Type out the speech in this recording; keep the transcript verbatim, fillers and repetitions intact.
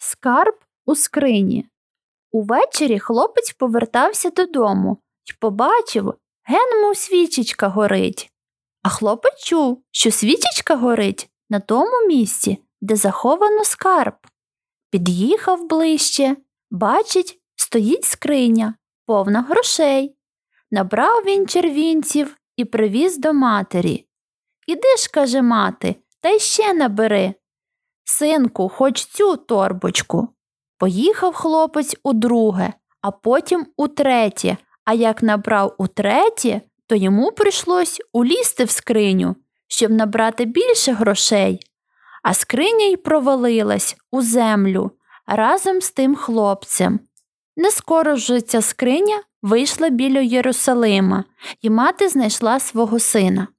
Скарб у скрині. Увечері хлопець повертався додому й побачив, ген мов свічечка горить. А хлопець чув, що свічечка горить на тому місці, де заховано скарб. Під'їхав ближче, бачить, стоїть скриня, повна грошей. Набрав він червінців і привіз до матері. «Іди ж, – каже мати, – та й ще набери. Синку, хоч цю торбочку». Поїхав хлопець удруге, а потім утретє, а як набрав утретє, то йому прийшлось улізти в скриню, щоб набрати більше грошей. А скриня й провалилась у землю разом з тим хлопцем. Не скоро вже ця скриня вийшла біля Єрусалима, і мати знайшла свого сина.